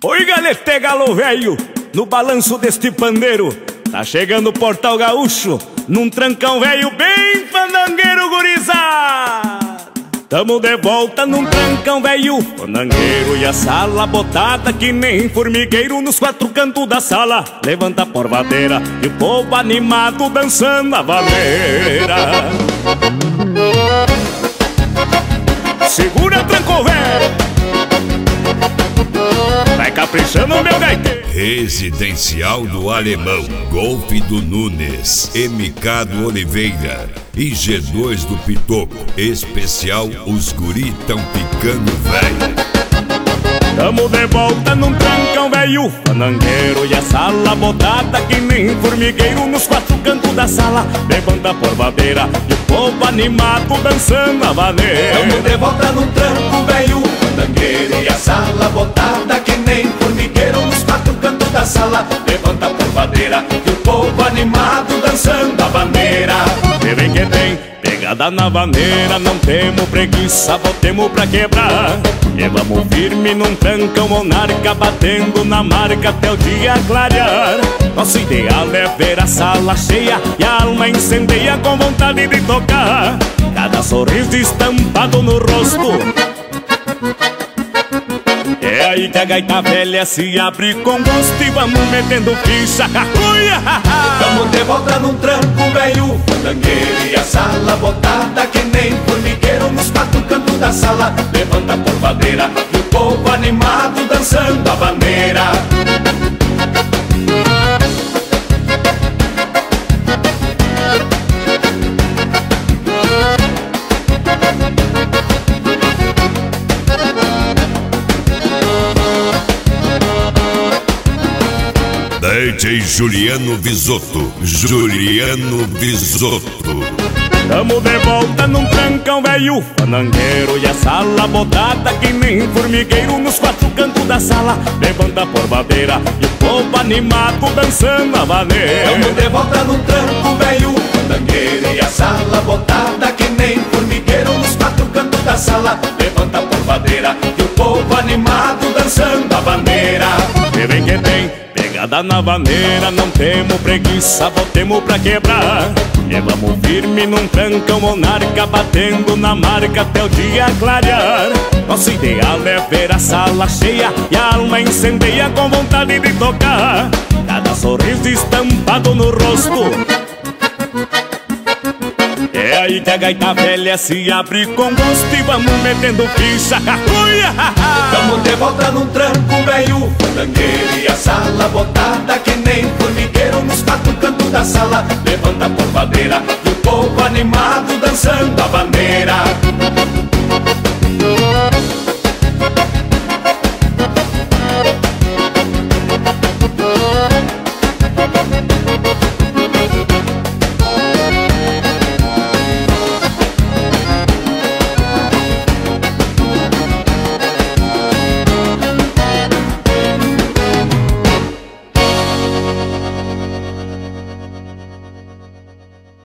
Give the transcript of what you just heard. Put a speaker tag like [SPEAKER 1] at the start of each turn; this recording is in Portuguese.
[SPEAKER 1] Oi, galete galo velho, no balanço deste pandeiro, tá chegando o Portal Gaúcho, num trancão velho bem fandangueiro, gurizada. Tamo de volta num trancão velho fandangueiro, e a sala botada que nem formigueiro nos quatro cantos da sala. Levanta a porvadeira e o povo animado dançando a vaneira. Segura, tranco velho, vai caprichando meu gaiteiro.
[SPEAKER 2] Residencial do Alemão, Golfe do Nunes, MK do Oliveira e G2 do Pitoco. Especial, os guri tão ficando velho.
[SPEAKER 1] Tamo de volta num trancão velho fandangueiro, e a sala botada que nem formigueiro nos quatro cantos da sala. Levanta a porvadeira e o povo animado dançando a vaneira.
[SPEAKER 3] Tamo de volta num tranco velho fandangueiro, e a sala botada que nem formigueiro nos quatro cantos da sala. Levanta a porvadeira e o povo animado dançando a vaneira.
[SPEAKER 1] E vem que tem pegada na vaneira, não temos preguiça, botemos pra quebrar. E vamos firme num trancão monarca, batendo na marca até o dia clarear. Nosso ideal é ver a sala cheia e a alma incendeia com vontade de tocar. Cada sorriso estampado no rosto, é aí que a gaita velha se abre com gosto, e vamos metendo ficha.
[SPEAKER 3] Tamo de volta num tranco velho fandangueiro, e a sala botada que nem formigueiro nos quatro cantos da sala. Levanta a porvadeira e o povo animado dançando a vaneira.
[SPEAKER 2] DJ Juliano Visotto, Juliano Visotto.
[SPEAKER 1] Tamo de volta num trancão velho fandangueiro, e a sala botada que nem formigueiro nos quatro cantos da sala. Levanta a porvadeira e o povo animado dançando a vaneira.
[SPEAKER 3] Tamo de volta num tranco velho fandangueiro, e a sala botada que nem formigueiro nos quatro cantos da sala. Levanta a porvadeira e o povo animado dançando a vaneira.
[SPEAKER 1] E vem que tem pegada na vaneira, não temos preguiça, botemos pra quebrar. E vamos firme num trancão monarca, batendo na marca até o dia clarear. Nosso ideal é ver a sala cheia e a alma incendeia com vontade de tocar. Cada sorriso estampado no rosto, é aí que a gaita velha se abre com gosto, e vamos metendo ficha.
[SPEAKER 3] Tamo de volta num tranco velho fandangueiro, e a sala botada que nem formigueiro nos quatro cantos da sala. Levanta a porvadeira e o povo animado dançando a vaneira.